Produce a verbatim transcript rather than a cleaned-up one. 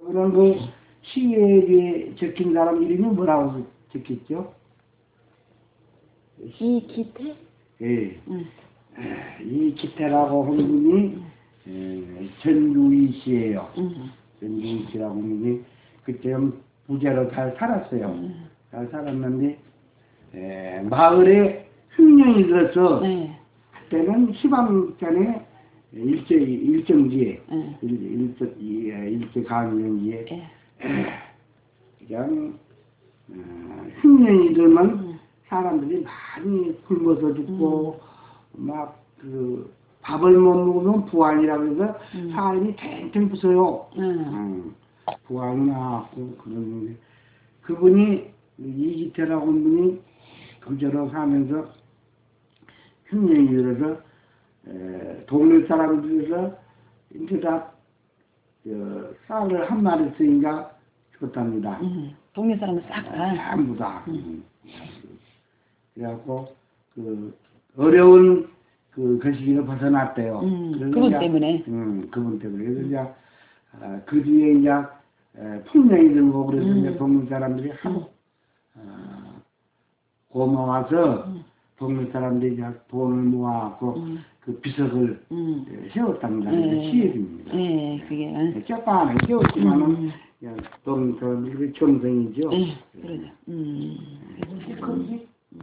그런 그 시에 적힌 사람 이름이 뭐라고 적혔죠? 이기태? 예. 응. 이기태라고 하는 분이 전유희 씨예요. 응. 전유희 씨라고 하는 분이 그때 부자로 잘 살았어요. 응. 잘 살았는데 에, 마을에 흉년이 들어서 네. 그때는 희망전에 일제 일정지에 응. 일, 일제 일제 강점기에 예. 그냥 어, 흉년이 들면 응. 사람들이 많이 굶어서 죽고 음. 막 그 밥을 못 먹으면 부항이라고 해서 음. 사람이 탱탱 부서요. 음. 음, 부항이 나왔고 그러는데 그분이 이기태라고 하는 분이 부자로 사면서 흉년이 들어서 에, 동네 사람들에서 이제 다 저, 쌀을 한 마리 쓰니까 줬답니다. 음. 동네 사람은 싹 다. 전부 다. 음. 그래갖고 그 어려운 그 거시기를 벗어났대요. 음, 그분 이제, 때문에. 음, 그분 때문에. 그래서 이제 아, 그 뒤에 이제 에, 풍년이 들고 그래서 음. 이제 동네 사람들이 하도 음. 어, 고마워서 음. 동네 사람들이 이제 돈을 모아갖고 음. 그 비석을 음. 세웠답니다. 네. 시해줍니다. 네, 그게. 뼈가 안에 세웠지만은 음. 그냥 돈, 돈, 정성이죠. 네, 그러죠. 음. 음.